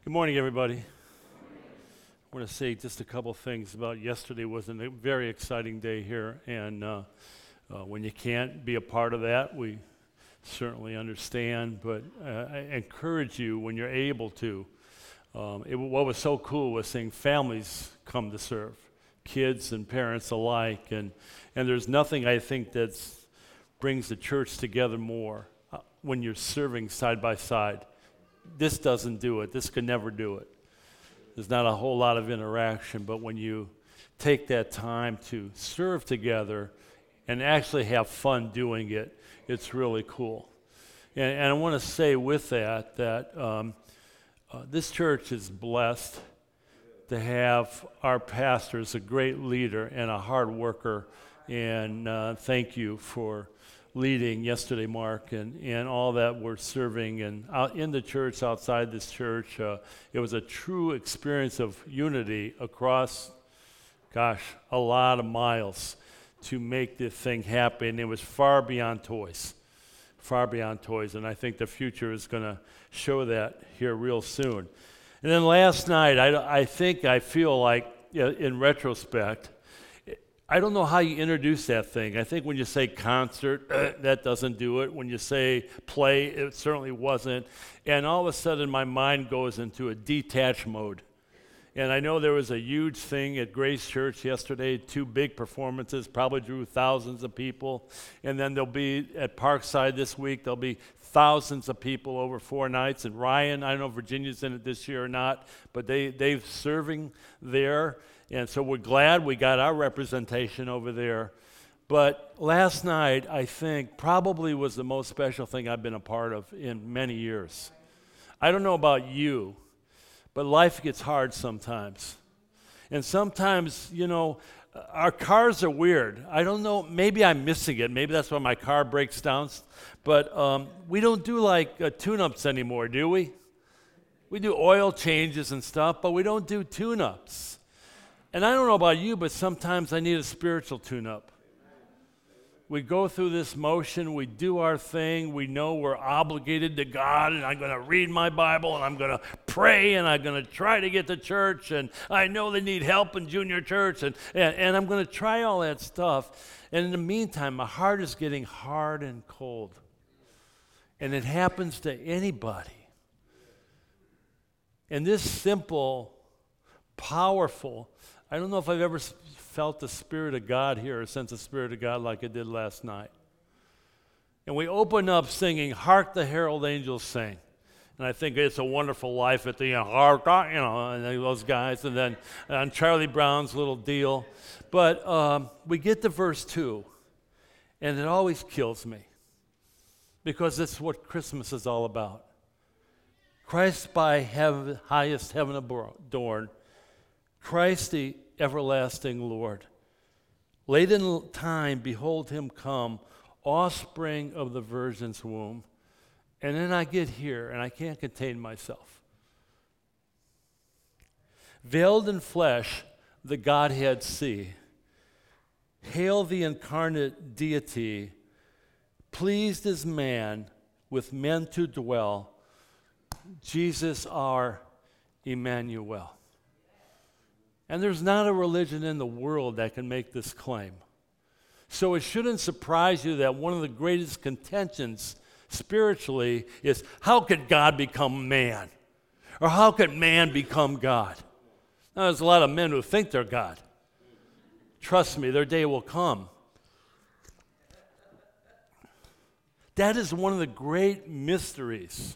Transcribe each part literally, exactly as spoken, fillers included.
Good morning, everybody. I want to say just a couple things about yesterday. Was a very exciting day here, and uh, uh, when you can't be a part of that, we certainly understand, but uh, I encourage you when you're able to. Um, it, what was so cool was seeing families come to serve, kids and parents alike, and, and there's nothing I think that brings the church together more uh, when you're serving side by side. This doesn't do it. This could never do it. There's not a whole lot of interaction, but when you take that time to serve together and actually have fun doing it, it's really cool. And, and I want to say with that, that um, uh, this church is blessed to have our pastor as a great leader and a hard worker. And uh, thank you for leading yesterday, Mark, and, and all that we're serving and out in the church, outside this church. Uh, it was a true experience of unity across, gosh, a lot of miles to make this thing happen. It was far beyond toys, far beyond toys, and I think the future is going to show that here real soon. And then last night, I, I think I feel like, you know, in retrospect, I don't know how you introduce that thing. I think when you say concert, that doesn't do it. When you say play, it certainly wasn't. And all of a sudden, my mind goes into a detached mode. And I know there was a huge thing at Grace Church yesterday, two big performances, probably drew thousands of people. And then there'll be at Parkside this week, there'll be thousands of people over four nights. And Ryan, I don't know if Virginia's in it this year or not, but they, they're serving there. And so we're glad we got our representation over there. But last night, I think, probably was the most special thing I've been a part of in many years. I don't know about you, but life gets hard sometimes. And sometimes, you know, our cars are weird. I don't know, maybe I'm missing it. Maybe that's why my car breaks down. But um, we don't do like uh, tune-ups anymore, do we? We do oil changes and stuff, but we don't do tune-ups. And I don't know about you, but sometimes I need a spiritual tune-up. We go through this motion, we do our thing, we know we're obligated to God, and I'm going to read my Bible, and I'm going to pray, and I'm going to try to get to church, and I know they need help in junior church, and, and, and I'm going to try all that stuff. And in the meantime, my heart is getting hard and cold. And it happens to anybody. And this simple, powerful, I don't know if I've ever felt the Spirit of God here or sensed the Spirit of God like I did last night. And we open up singing, "Hark the Herald Angels Sing." And I think It's a Wonderful Life at the end, hark, you know, and those guys, and then on Charlie Brown's little deal. But um, we get to verse two, and it always kills me because it's what Christmas is all about. Christ by heaven, highest heaven adorned, Christ the everlasting Lord. Late in time, behold him come, offspring of the virgin's womb. And then I get here, and I can't contain myself. Veiled in flesh, the Godhead see. Hail the incarnate deity, pleased as man, with men to dwell. Jesus our Emmanuel. And there's not a religion in the world that can make this claim. So it shouldn't surprise you that one of the greatest contentions spiritually is, how could God become man? Or how could man become God? Now, there's a lot of men who think they're God. Trust me, their day will come. That is one of the great mysteries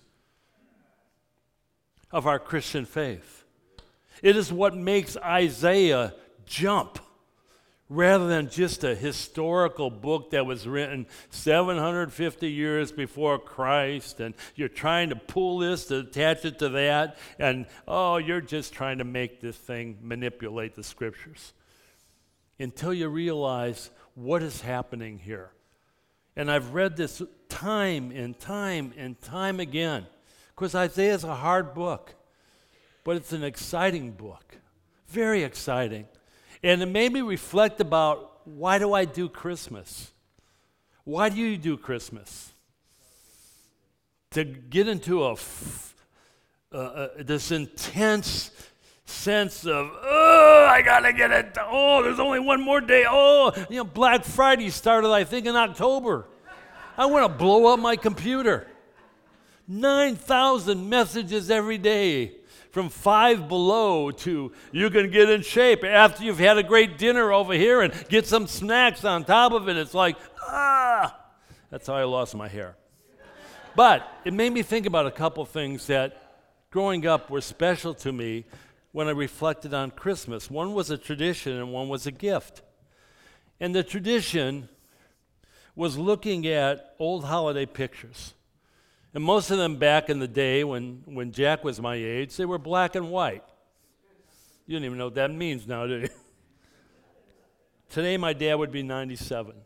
of our Christian faith. It is what makes Isaiah jump rather than just a historical book that was written seven hundred fifty years before Christ, and you're trying to pull this to attach it to that, and oh, you're just trying to make this thing manipulate the scriptures until you realize what is happening here. And I've read this time and time and time again because Isaiah is a hard book. But it's an exciting book, very exciting. And it made me reflect about, why do I do Christmas? Why do you do Christmas? To get into a, f- uh, uh, this intense sense of, oh, I gotta get it. Oh, there's only one more day. Oh, you know, Black Friday started, I think, in October. I want to blow up my computer. nine thousand messages every day from Five Below to you can get in shape after you've had a great dinner over here and get some snacks on top of it. It's like, ah, that's how I lost my hair. But it made me think about a couple things that growing up were special to me when I reflected on Christmas. One was a tradition and one was a gift. And the tradition was looking at old holiday pictures. And most of them back in the day when, when Jack was my age, they were black and white. You don't even know what that means now, do you? Today my dad would be ninety-seven.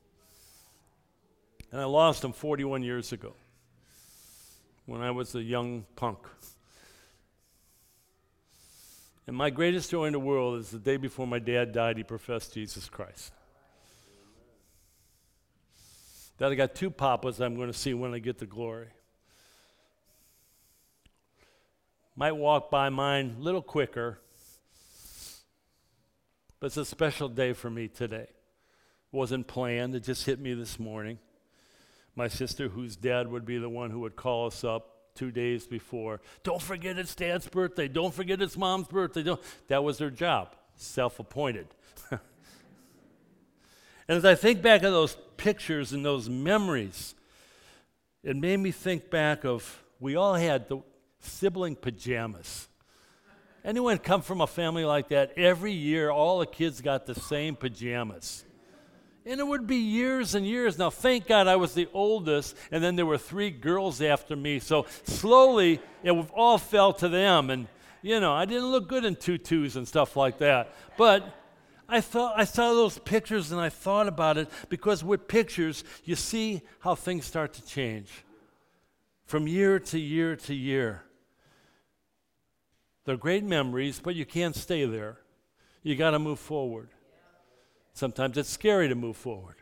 And I lost him forty-one years ago when I was a young punk. And my greatest joy in the world is the day before my dad died, he professed Jesus Christ. That I got two papas I'm going to see when I get to glory. Might walk by mine a little quicker, but it's a special day for me today. It wasn't planned, it just hit me this morning. My sister, whose dad would be the one who would call us up two days before, don't forget it's Dad's birthday, don't forget it's Mom's birthday. Don't. That was their job, self-appointed. And as I think back of those pictures and those memories, it made me think back of, we all had the sibling pajamas. Anyone come from a family like that? Every year, all the kids got the same pajamas. And it would be years and years. Now, thank God I was the oldest, and then there were three girls after me. So slowly, it all fell to them. And, you know, I didn't look good in tutus and stuff like that. But I thought I saw those pictures, and I thought about it, because with pictures, you see how things start to change from year to year to year. They're great memories, but you can't stay there. You got to move forward. Sometimes it's scary to move forward.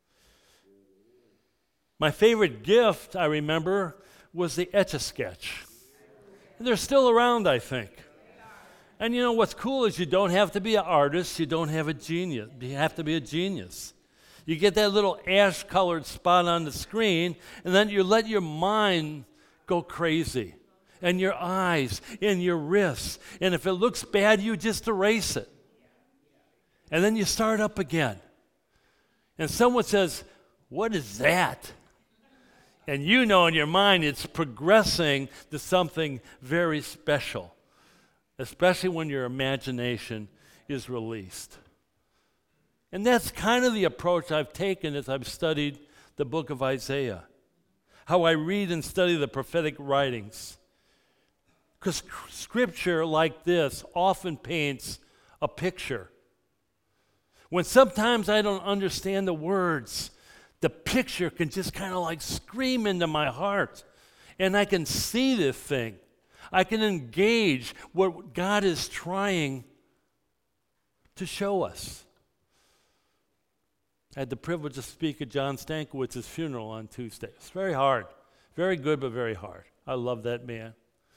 My favorite gift, I remember, was the Etch-a-Sketch. And they're still around, I think. And you know what's cool is you don't have to be an artist, you don't have a genius. You have to be a genius. You get that little ash-colored spot on the screen, and then you let your mind go crazy. And your eyes, and your wrists. And if it looks bad, you just erase it. And then you start up again. And someone says, what is that? And you know in your mind it's progressing to something very special, especially when your imagination is released. And that's kind of the approach I've taken as I've studied the book of Isaiah, how I read and study the prophetic writings. Because scripture like this often paints a picture. When sometimes I don't understand the words, the picture can just kind of like scream into my heart. And I can see this thing. I can engage what God is trying to show us. I had the privilege to speak at John Stankowitz's funeral on Tuesday. It's very hard. Very good, but very hard. I love that man.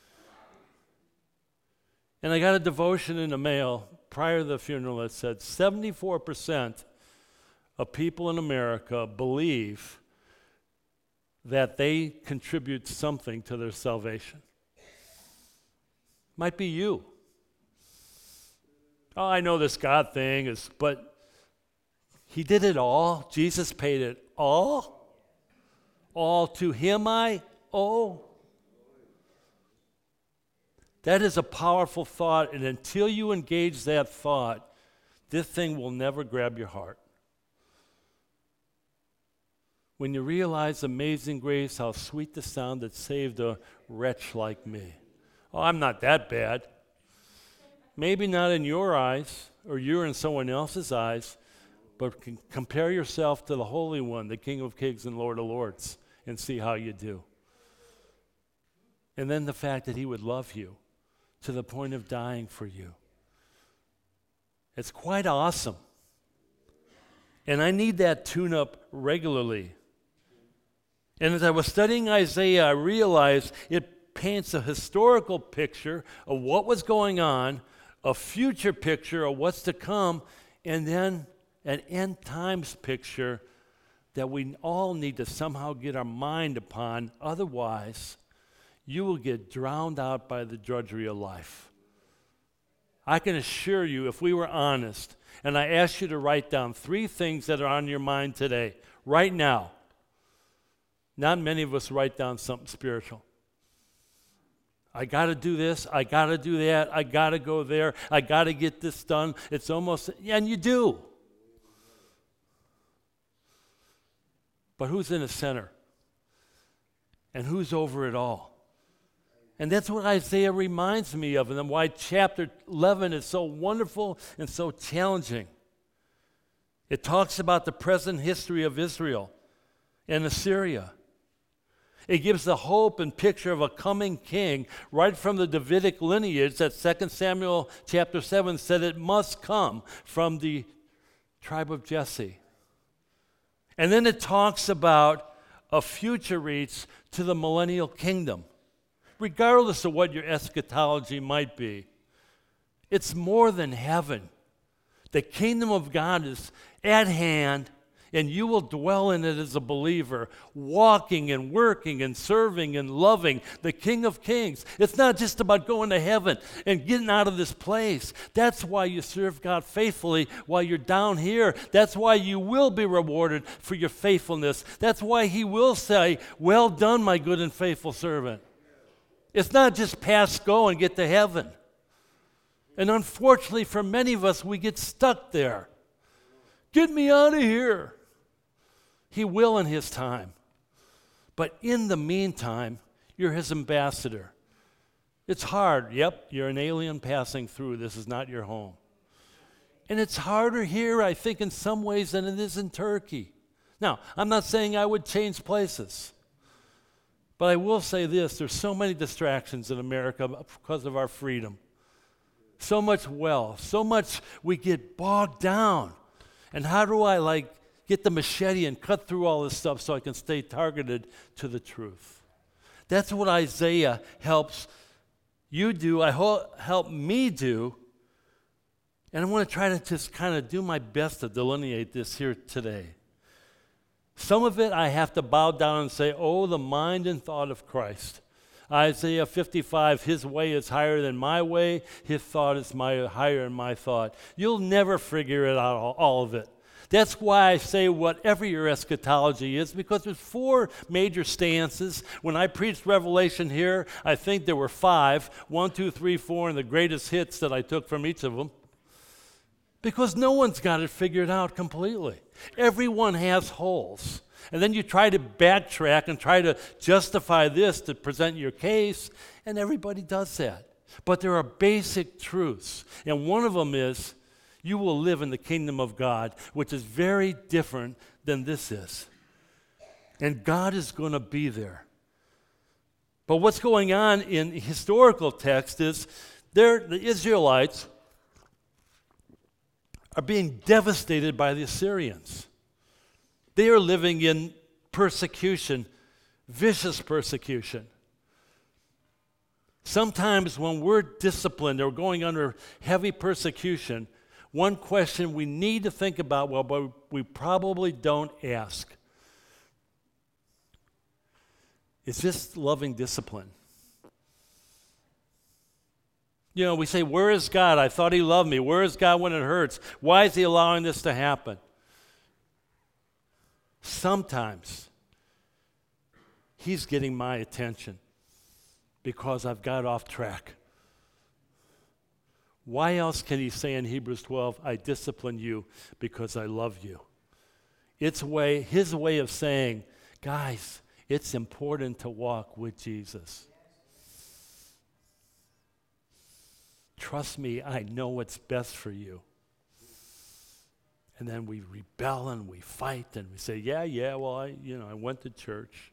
And I got a devotion in the mail prior to the funeral that said seventy-four percent of people in America believe that they contribute something to their salvation. Might be you. Oh, I know this God thing is, but he did it all. Jesus paid it all. All to him I owe. That is a powerful thought, and until you engage that thought, this thing will never grab your heart. When you realize amazing grace, how sweet the sound that saved a wretch like me. Oh, I'm not that bad. Maybe not in your eyes, or you're in someone else's eyes, but c- compare yourself to the Holy One, the King of Kings and Lord of Lords, and see how you do. And then the fact that he would love you to the point of dying for you. It's quite awesome. And I need that tune-up regularly. And as I was studying Isaiah, I realized it paints a historical picture of what was going on, a future picture of what's to come, and then an end times picture that we all need to somehow get our mind upon. Otherwise, you will get drowned out by the drudgery of life. I can assure you, if we were honest, and I asked you to write down three things that are on your mind today, right now, not many of us write down something spiritual. I got to do this, I got to do that, I got to go there, I got to get this done. It's almost, and you do. But who's in the center? And who's over it all? And that's what Isaiah reminds me of, and then why chapter eleven is so wonderful and so challenging. It talks about the present history of Israel and Assyria. It gives the hope and picture of a coming king right from the Davidic lineage that Second Samuel chapter seven said it must come from the tribe of Jesse. And then it talks about a future reach to the millennial kingdom. Regardless of what your eschatology might be, it's more than heaven. The kingdom of God is at hand, and you will dwell in it as a believer, walking and working and serving and loving the King of Kings. It's not just about going to heaven and getting out of this place. That's why you serve God faithfully while you're down here. That's why you will be rewarded for your faithfulness. That's why He will say, "Well done, my good and faithful servant." It's not just pass go and get to heaven. And unfortunately for many of us, we get stuck there. Get me out of here. He will in His time. But in the meantime, you're His ambassador. It's hard. Yep, you're an alien passing through. This is not your home. And it's harder here, I think, in some ways than it is in Turkey. Now, I'm not saying I would change places. But I will say this, there's so many distractions in America because of our freedom. So much wealth, so much we get bogged down. And how do I like get the machete and cut through all this stuff so I can stay targeted to the truth? That's what Isaiah helps you do, I hope help me do. And I want to try to just kind of do my best to delineate this here today. Some of it I have to bow down and say, oh, the mind and thought of Christ. Isaiah fifty-five, His way is higher than my way. His thought is my, higher than my thought. You'll never figure it out, all, all of it. That's why I say whatever your eschatology is, because there's four major stances. When I preached Revelation here, I think there were five. One, two, three, four, and the greatest hits that I took from each of them. Because no one's got it figured out completely. Everyone has holes. And then you try to backtrack and try to justify this to present your case, and everybody does that. But there are basic truths. And one of them is, you will live in the kingdom of God, which is very different than this is. And God is going to be there. But what's going on in historical text is, there, the Israelites are being devastated by the Assyrians. They are living in persecution, vicious persecution. Sometimes when we're disciplined or going under heavy persecution, one question we need to think about, well, but we probably don't ask, is this loving discipline? You know, we say, where is God? I thought He loved me. Where is God when it hurts? Why is He allowing this to happen? Sometimes He's getting my attention because I've got off track. Why else can He say in Hebrews twelve, I discipline you because I love you? It's way, His way of saying, guys, it's important to walk with Jesus. Trust me, I know what's best for you. And then we rebel and we fight and we say, yeah, yeah, well, I, you know, I went to church.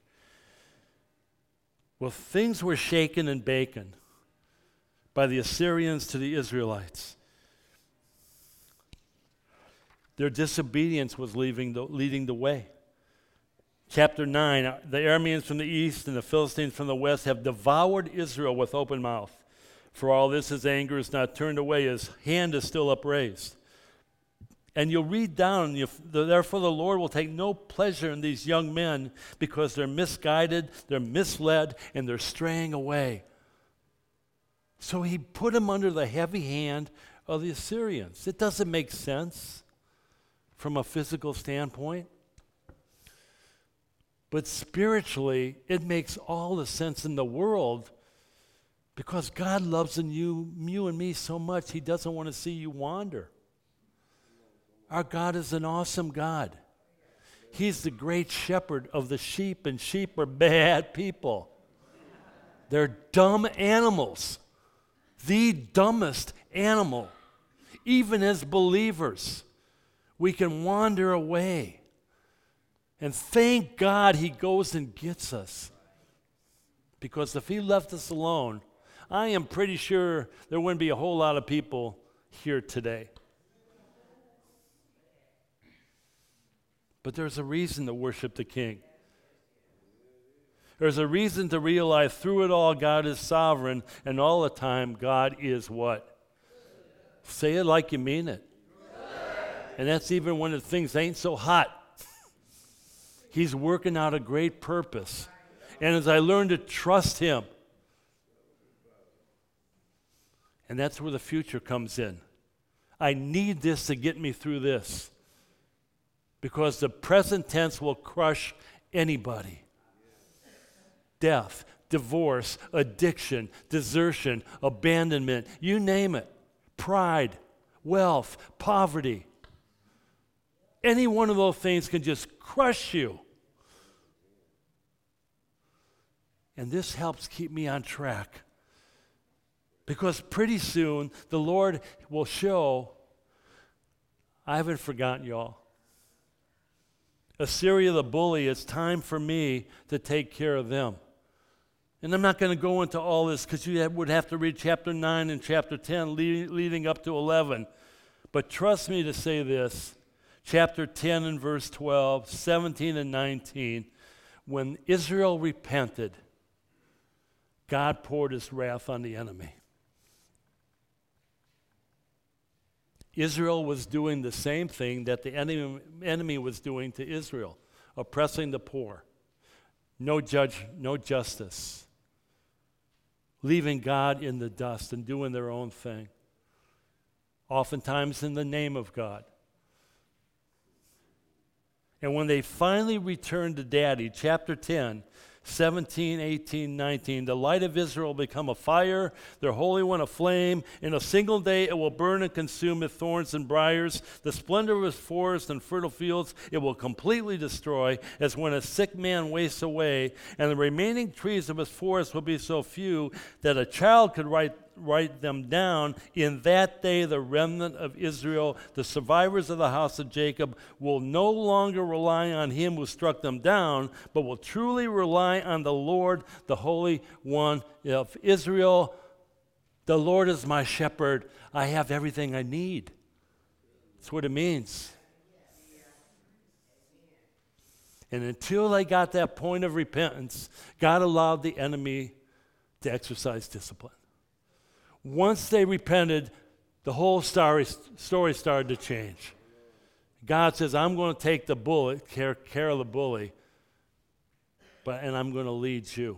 Well, things were shaken and baken by the Assyrians to the Israelites. Their disobedience was leaving the, leading the way. Chapter nine, the Arameans from the east and the Philistines from the west have devoured Israel with open mouth. For all this, his anger is not turned away, his hand is still upraised. And you'll read down, you, therefore the Lord will take no pleasure in these young men because they're misguided, they're misled, and they're straying away. So he put them under the heavy hand of the Assyrians. It doesn't make sense from a physical standpoint. But spiritually, it makes all the sense in the world because God loves you, you and me so much, he doesn't want to see you wander. Our God is an awesome God. He's the great shepherd of the sheep, and sheep are bad people. They're dumb animals. The dumbest animal. Even as believers, we can wander away. And thank God he goes and gets us. Because if he left us alone, I am pretty sure there wouldn't be a whole lot of people here today. But there's a reason to worship the King. There's a reason to realize through it all God is sovereign, and all the time God is what? Say it like you mean it. And that's even when the things ain't so hot. He's working out a great purpose. And as I learn to trust him, and that's where the future comes in. I need this to get me through this. Because the present tense will crush anybody. Death, divorce, addiction, desertion, abandonment, you name it. Pride, wealth, poverty. Any one of those things can just crush you. And this helps keep me on track. Because pretty soon the Lord will show, I haven't forgotten y'all. Assyria the bully, it's time for me to take care of them. And I'm not going to go into all this because you would have to read chapter nine and chapter ten leading, leading up to eleven. But trust me to say this, chapter ten and verse twelve, seventeen and nineteen, when Israel repented, God poured his wrath on the enemy. Israel was doing the same thing that the enemy, enemy was doing to Israel, oppressing the poor. No judge, no justice. Leaving God in the dust and doing their own thing. Oftentimes in the name of God. And when they finally returned to Daddy, chapter ten, seventeen, eighteen, nineteen, the light of Israel will become a fire, their Holy One a flame. In a single day it will burn and consume with thorns and briars. The splendor of his forest and fertile fields it will completely destroy, as when a sick man wastes away. And the remaining trees of his forest will be so few that a child could write write them down. In that day, the remnant of Israel, the survivors of the house of Jacob, will no longer rely on him who struck them down, but will truly rely on the Lord, the Holy One of Israel. The Lord is my shepherd. I have everything I need. That's what it means. And until they got that point of repentance, God allowed the enemy to exercise discipline. Once they repented, the whole story, story started to change. God says, I'm going to take the bullet, care, care of the bully, but and I'm going to lead you.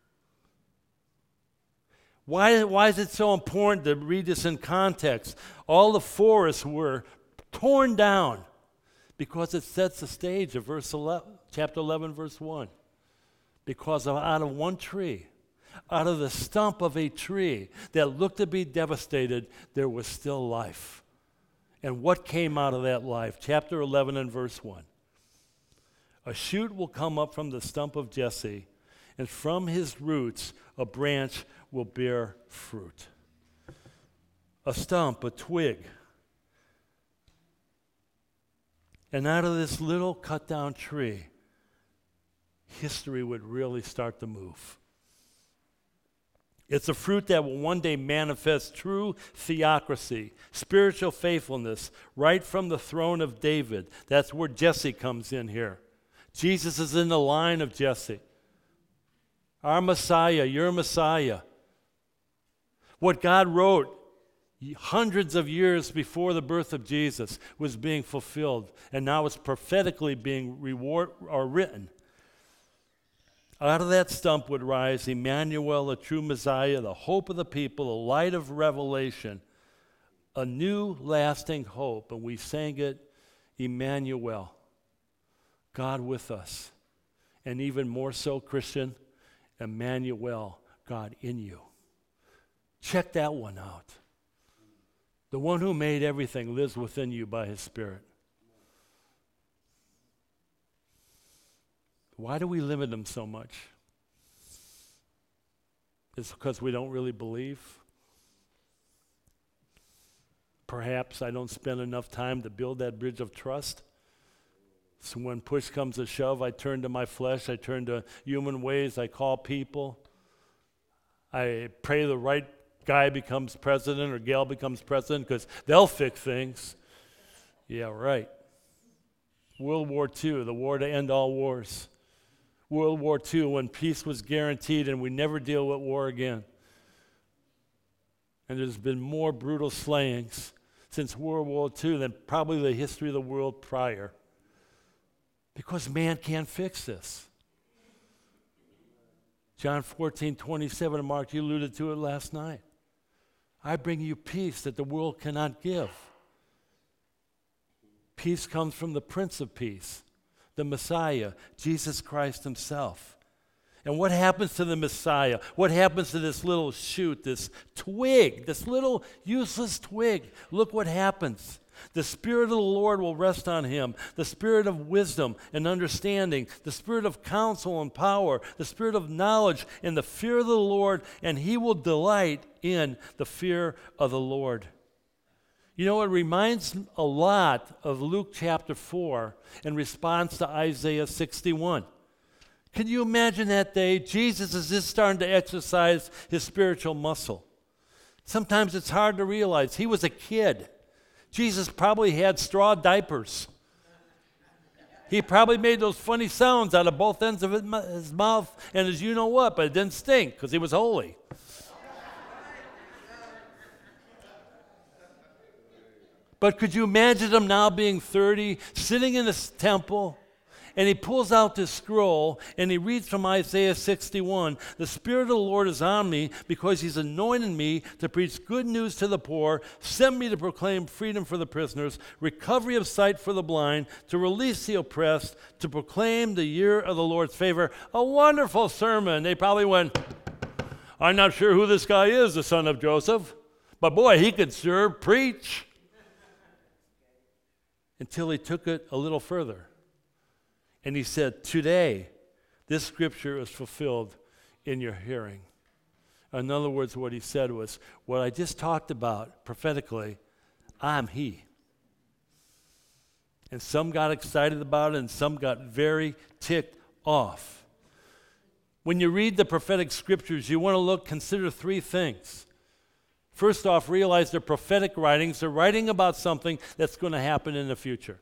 Why, why is it so important to read this in context? All the forests were torn down because it sets the stage of verse eleven, chapter eleven, verse one. Because of, out of one tree, out of the stump of a tree that looked to be devastated, there was still life. And what came out of that life? Chapter eleven and verse one. A shoot will come up from the stump of Jesse, and from his roots a branch will bear fruit. A stump, a twig. And out of this little cut down tree, history would really start to move. It's a fruit that will one day manifest true theocracy, spiritual faithfulness, right from the throne of David. That's where Jesse comes in here. Jesus is in the line of Jesse. Our Messiah, your Messiah. What God wrote hundreds of years before the birth of Jesus was being fulfilled, and now it's prophetically being reward or written. Out of that stump would rise Emmanuel, the true Messiah, the hope of the people, the light of revelation, a new lasting hope. And we sang it, Emmanuel, God with us. And even more so, Christian, Emmanuel, God in you. Check that one out. The one who made everything lives within you by his Spirit. Why do we limit him so much? It's because we don't really believe. Perhaps I don't spend enough time to build that bridge of trust. So when push comes to shove, I turn to my flesh, I turn to human ways, I call people. I pray the right guy becomes president or gal becomes president because they'll fix things. Yeah, right. World War Two, the war to end all wars. World War Two, when peace was guaranteed and we never deal with war again. And there's been more brutal slayings since World War Two than probably the history of the world prior. Because man can't fix this. John fourteen twenty-seven, Mark, you alluded to it last night. I bring you peace that the world cannot give. Peace comes from the Prince of Peace, the Messiah, Jesus Christ himself. And what happens to the Messiah? What happens to this little shoot, this twig, this little useless twig? Look what happens. The Spirit of the Lord will rest on him, the Spirit of wisdom and understanding, the Spirit of counsel and power, the Spirit of knowledge and the fear of the Lord, and he will delight in the fear of the Lord. You know, it reminds a lot of Luke chapter four in response to Isaiah sixty-one. Can you imagine that day? Jesus is just starting to exercise his spiritual muscle. Sometimes it's hard to realize. He was a kid. Jesus probably had straw diapers. He probably made those funny sounds out of both ends of his mouth and his you-know-what, but it didn't stink because he was holy. But could you imagine him now being thirty, sitting in this temple, and he pulls out this scroll, and he reads from Isaiah sixty-one, the Spirit of the Lord is on me because he's anointed me to preach good news to the poor, sent me to proclaim freedom for the prisoners, recovery of sight for the blind, to release the oppressed, to proclaim the year of the Lord's favor. A wonderful sermon. They probably went, I'm not sure who this guy is, the son of Joseph, but boy, he could sure preach. Until he took it a little further. And he said, today, this scripture is fulfilled in your hearing. In other words, what he said was, what I just talked about prophetically, I'm he. And some got excited about it, and some got very ticked off. When you read the prophetic scriptures, you want to look, consider three things. First off, realize they're prophetic writings. They're writing about something that's going to happen in the future.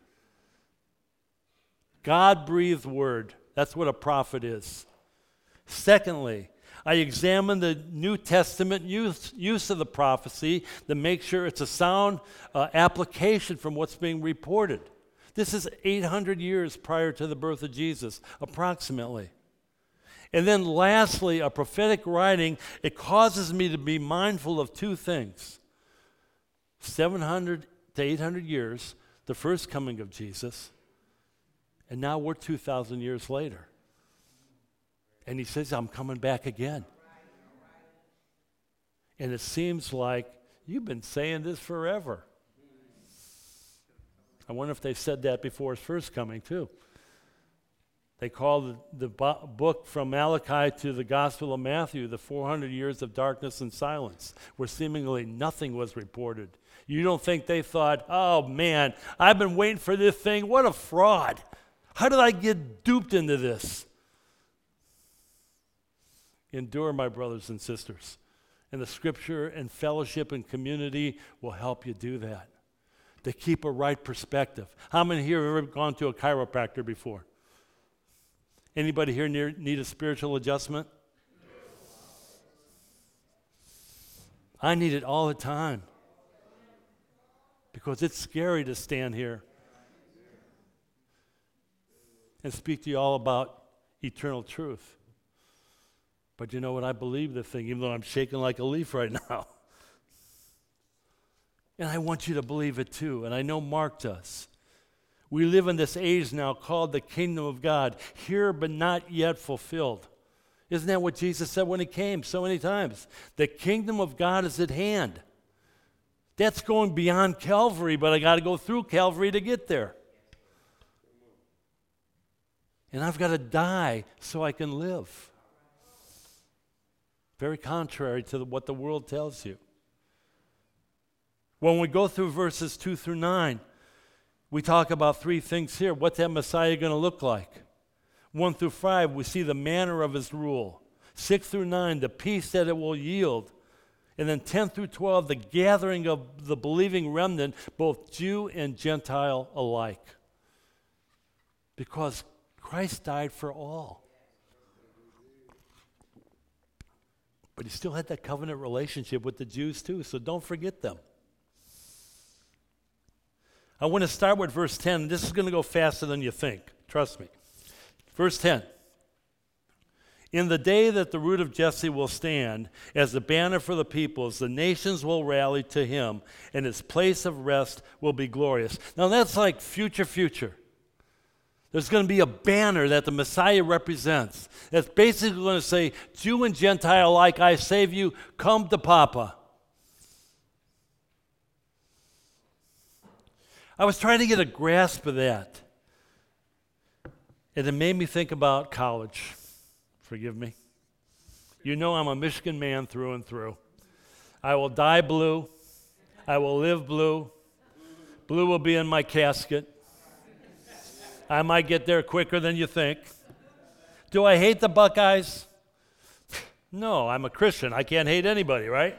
God-breathed word. That's what a prophet is. Secondly, I examine the New Testament use, use of the prophecy to make sure it's a sound uh, application from what's being reported. This is eight hundred years prior to the birth of Jesus, approximately. And then lastly, a prophetic writing, it causes me to be mindful of two things. seven hundred to eight hundred years, the first coming of Jesus, and now we're two thousand years later. And he says, I'm coming back again. And it seems like you've been saying this forever. I wonder if they said that before his first coming too. They call the, the bo- book from Malachi to the Gospel of Matthew the four hundred years of darkness and silence, where seemingly nothing was reported. You don't think they thought, oh man, I've been waiting for this thing. What a fraud. How did I get duped into this? Endure, my brothers and sisters. And the scripture and fellowship and community will help you do that. To keep a right perspective. How many here have ever gone to a chiropractor before? Anybody here near, need a spiritual adjustment? I need it all the time because it's scary to stand here and speak to you all about eternal truth. But you know what? I believe the thing, even though I'm shaking like a leaf right now. And I want you to believe it too, and I know Mark does. We live in this age now called the kingdom of God, here but not yet fulfilled. Isn't that what Jesus said when he came so many times? The kingdom of God is at hand. That's going beyond Calvary, but I got to go through Calvary to get there. And I've got to die so I can live. Very contrary to the, what the world tells you. When we go through verses two through nine, we talk about three things here. What's that Messiah going to look like? One through five, we see the manner of his rule. Six through nine, the peace that it will yield. And then ten through twelve, the gathering of the believing remnant, both Jew and Gentile alike. Because Christ died for all. But he still had that covenant relationship with the Jews too, so don't forget them. I want to start with verse ten. This is going to go faster than you think. Trust me. Verse ten. In the day that the root of Jesse will stand as the banner for the peoples, the nations will rally to him, and his place of rest will be glorious. Now that's like future, future. There's going to be a banner that the Messiah represents. That's basically going to say, Jew and Gentile alike, I save you, come to Papa. I was trying to get a grasp of that. And it made me think about college. Forgive me. You know I'm a Michigan man through and through. I will die blue. I will live blue. Blue will be in my casket. I might get there quicker than you think. Do I hate the Buckeyes? No, I'm a Christian. I can't hate anybody, right?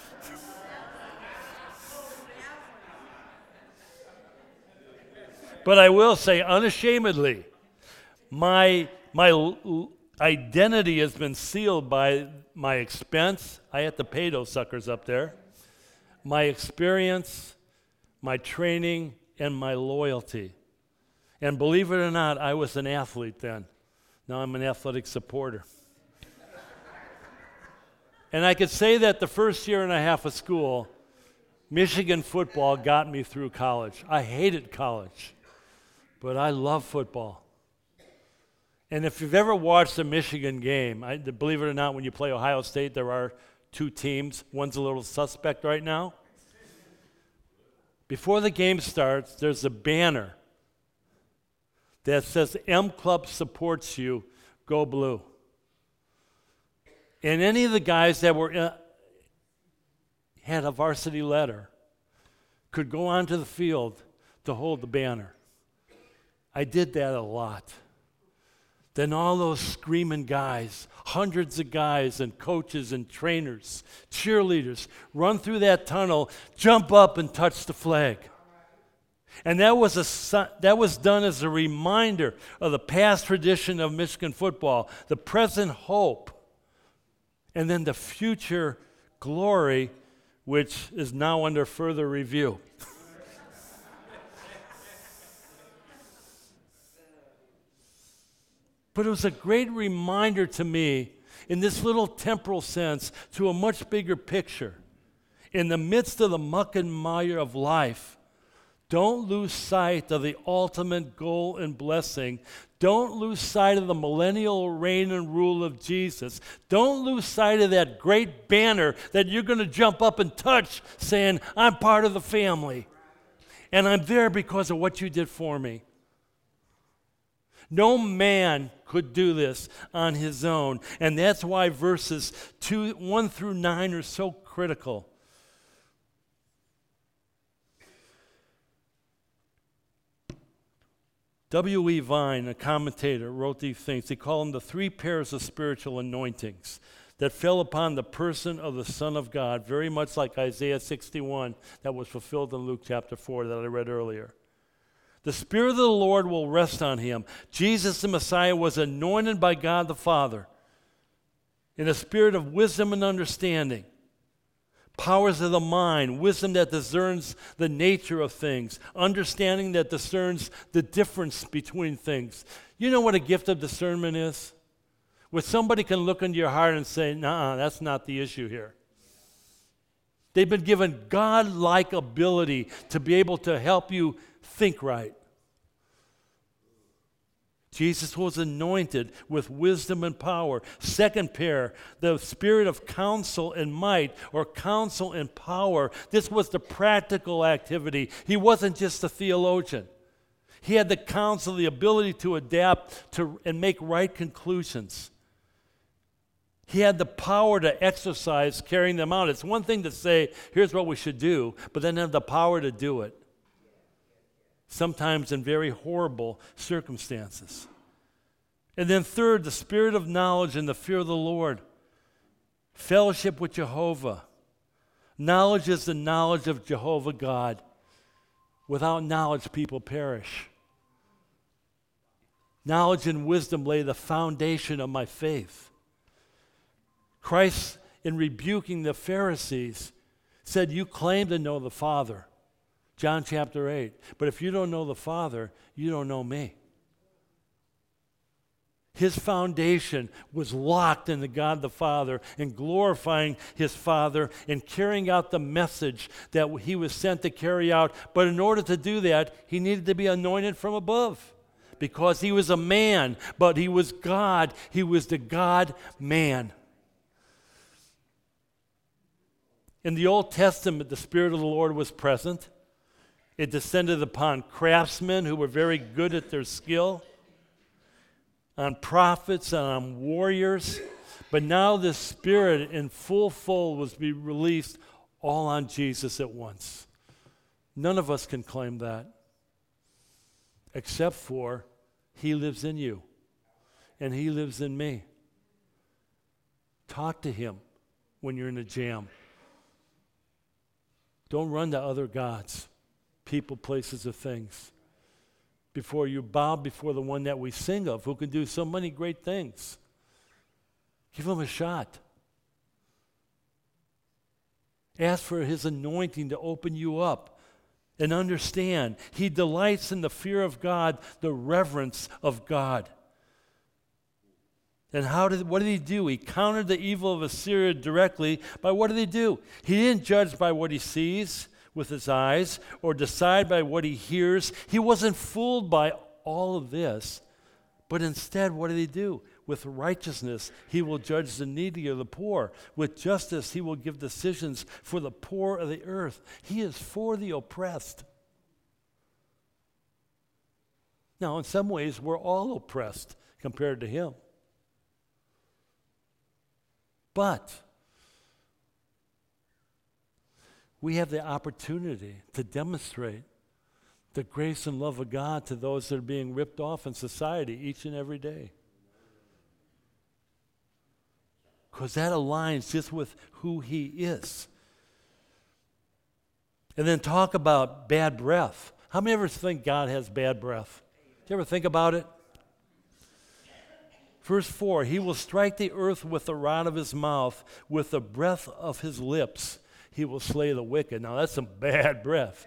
But I will say unashamedly, my, my l- identity has been sealed by my expense. I had to pay those suckers up there. My experience, my training, and my loyalty. And believe it or not, I was an athlete then. Now I'm an athletic supporter. And I could say that the first year and a half of school, Michigan football got me through college. I hated college, but I love football. And if you've ever watched a Michigan game, I, believe it or not, when you play Ohio State, there are two teams. One's a little suspect right now. Before the game starts, there's a banner that says, M Club supports you, go blue. And any of the guys that were in, had a varsity letter could go onto the field to hold the banner. I did that a lot. Then all those screaming guys, hundreds of guys and coaches and trainers, cheerleaders, run through that tunnel, jump up and touch the flag. And that was a that was done as a reminder of the past tradition of Michigan football, the present hope, and then the future glory, which is now under further review. But it was a great reminder to me, in this little temporal sense, to a much bigger picture. In the midst of the muck and mire of life, don't lose sight of the ultimate goal and blessing. Don't lose sight of the millennial reign and rule of Jesus. Don't lose sight of that great banner that you're going to jump up and touch, saying, I'm part of the family. And I'm there because of what you did for me. No man could do this on his own. And that's why verses two, one through nine are so critical. W E Vine, a commentator, wrote these things. He called them the three pairs of spiritual anointings that fell upon the person of the Son of God, very much like Isaiah sixty-one that was fulfilled in Luke chapter four that I read earlier. The Spirit of the Lord will rest on him. Jesus the Messiah was anointed by God the Father in a spirit of wisdom and understanding, powers of the mind, wisdom that discerns the nature of things, understanding that discerns the difference between things. You know what a gift of discernment is? Where somebody can look into your heart and say, nah, that's not the issue here. They've been given God-like ability to be able to help you think right. Jesus was anointed with wisdom and power. Second pair, the spirit of counsel and might, or counsel and power. This was the practical activity. He wasn't just a theologian. He had the counsel, the ability to adapt to and make right conclusions. He had the power to exercise carrying them out. It's one thing to say, here's what we should do, but then have the power to do it. Sometimes in very horrible circumstances. And then third, the spirit of knowledge and the fear of the Lord. Fellowship with Jehovah. Knowledge is the knowledge of Jehovah God. Without knowledge, people perish. Knowledge and wisdom lay the foundation of my faith. Christ, in rebuking the Pharisees, said, you claim to know the Father. John chapter eight. But if you don't know the Father, you don't know me. His foundation was locked in the God the Father and glorifying his Father and carrying out the message that he was sent to carry out. But in order to do that, he needed to be anointed from above because he was a man, but he was God. He was the God-man. In the Old Testament, the Spirit of the Lord was present. It descended upon craftsmen who were very good at their skill, on prophets and on warriors. But now this Spirit in full fold was to be released all on Jesus at once. None of us can claim that, except for he lives in you and he lives in me. Talk to him when you're in a jam. Don't run to other gods, people, places, or things. Before you bow before the one that we sing of, who can do so many great things. Give him a shot. Ask for his anointing to open you up and understand. He delights in the fear of God, the reverence of God. And how did what did he do? He countered the evil of Assyria directly by what did he do? He didn't judge by what he sees with his eyes or decide by what he hears. He wasn't fooled by all of this. But instead, what did he do? With righteousness, he will judge the needy or the poor. With justice, he will give decisions for the poor of the earth. He is for the oppressed. Now, in some ways, we're all oppressed compared to him. But we have the opportunity to demonstrate the grace and love of God to those that are being ripped off in society each and every day. Because that aligns just with who he is. And then talk about bad breath. How many ever think God has bad breath? Do you ever think about it? Verse four, he will strike the earth with the rod of his mouth, with the breath of his lips. He will slay the wicked. Now that's some bad breath.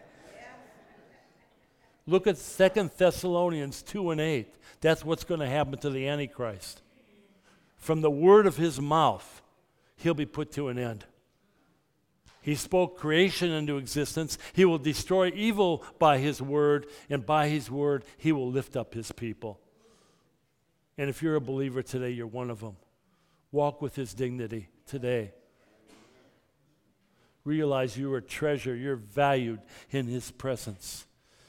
Look at Second Thessalonians two and eight. That's what's going to happen to the Antichrist. From the word of his mouth, he'll be put to an end. He spoke creation into existence. He will destroy evil by his word, and by his word, he will lift up his people. And if you're a believer today, you're one of them. Walk with his dignity today. Realize you are a treasure. You're valued in his presence.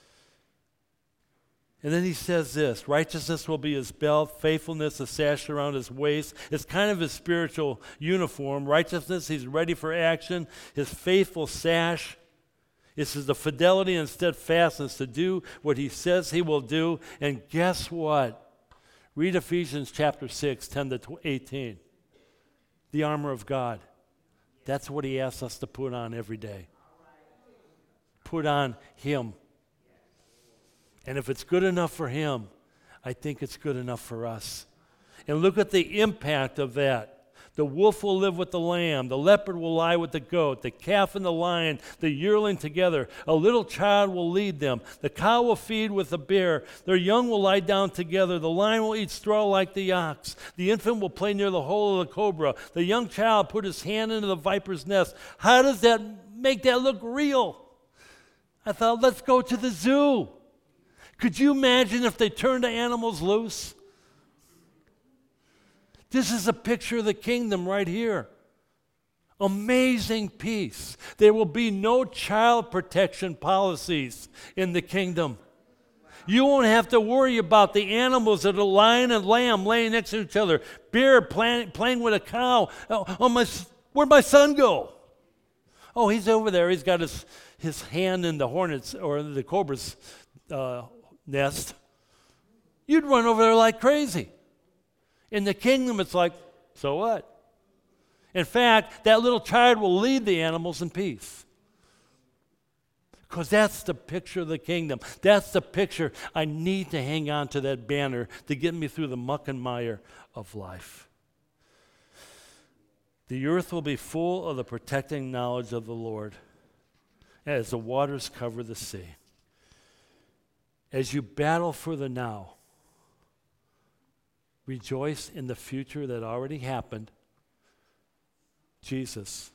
And then he says this, righteousness will be his belt, faithfulness a sash around his waist. It's kind of his spiritual uniform. Righteousness, he's ready for action. His faithful sash, this is the fidelity and steadfastness to do what he says he will do. And guess what? Read Ephesians chapter six, ten to eighteen. The armor of God. That's what he asks us to put on every day. Put on him. And if it's good enough for him, I think it's good enough for us. And look at the impact of that. The wolf will live with the lamb. The leopard will lie with the goat. The calf and the lion, the yearling together. A little child will lead them. The cow will feed with the bear. Their young will lie down together. The lion will eat straw like the ox. The infant will play near the hole of the cobra. The young child put his hand into the viper's nest. How does that make that look real? I thought, let's go to the zoo. Could you imagine if they turned the animals loose? This is a picture of the kingdom right here. Amazing peace. There will be no child protection policies in the kingdom. You won't have to worry about the animals that are lion and lamb laying next to each other, bear playing, playing with a cow. Oh, oh my, where'd my son go? Oh, he's over there. He's got his, his hand in the hornet's or the cobra's uh, nest. You'd run over there like crazy. In the kingdom, it's like, so what? In fact, that little child will lead the animals in peace. Because that's the picture of the kingdom. That's the picture. I need to hang on to that banner to get me through the muck and mire of life. The earth will be full of the protecting knowledge of the Lord as the waters cover the sea. As you battle for the now, rejoice in the future that already happened, Jesus,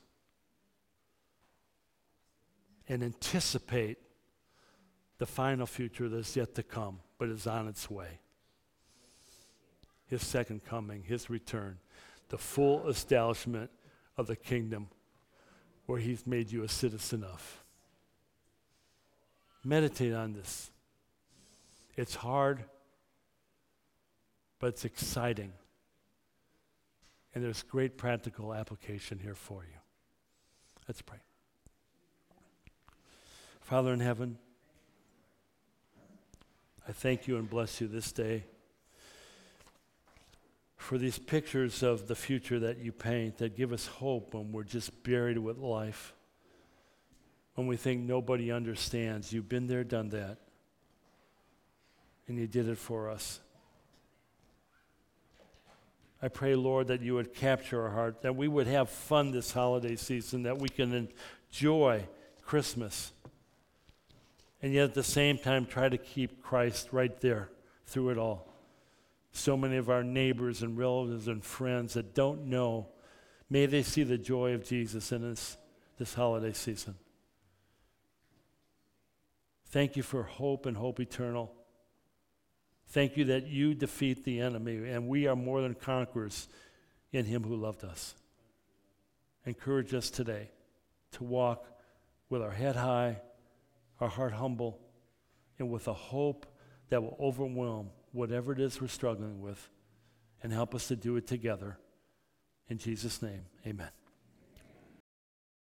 and anticipate the final future that's yet to come, but is on its way. His second coming, his return, the full establishment of the kingdom where he's made you a citizen of. Meditate on this. It's hard, but it's exciting. And there's great practical application here for you. Let's pray. Father in heaven, I thank you and bless you this day for these pictures of the future that you paint that give us hope when we're just buried with life. When we think nobody understands. You've been there, done that. And you did it for us. I pray, Lord, that you would capture our heart, that we would have fun this holiday season, that we can enjoy Christmas, and yet at the same time try to keep Christ right there through it all. So many of our neighbors and relatives and friends that don't know, may they see the joy of Jesus in this, this holiday season. Thank you for hope and hope eternal. Thank you that you defeat the enemy, and we are more than conquerors in him who loved us. Encourage us today to walk with our head high, our heart humble, and with a hope that will overwhelm whatever it is we're struggling with, and help us to do it together. In Jesus' name, amen.